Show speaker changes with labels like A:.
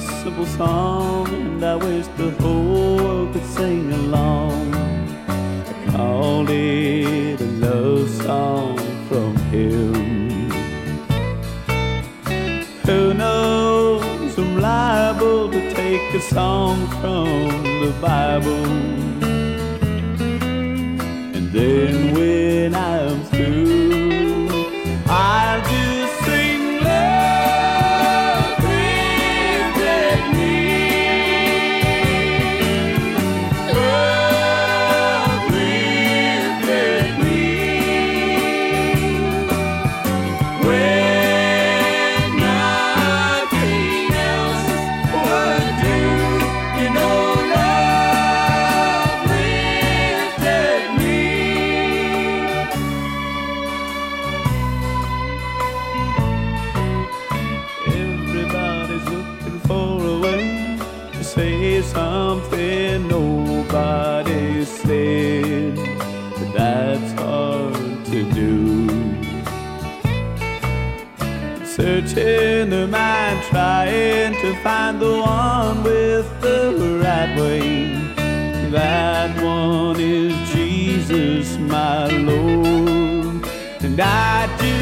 A: simple song, and I wish the whole world could sing along. I called it a love song from him. Who knows, I'm liable to take a song from the Bible, and then when I'm through, I'll just sing love lifted me. Love lifted me. When nothing else would do, you know, love lifted me. Everybody's looking for a way to say something nobody said, but that's hard to do. Searching their mind, trying to find the one with the right way. That one is Jesus, my Lord, and I just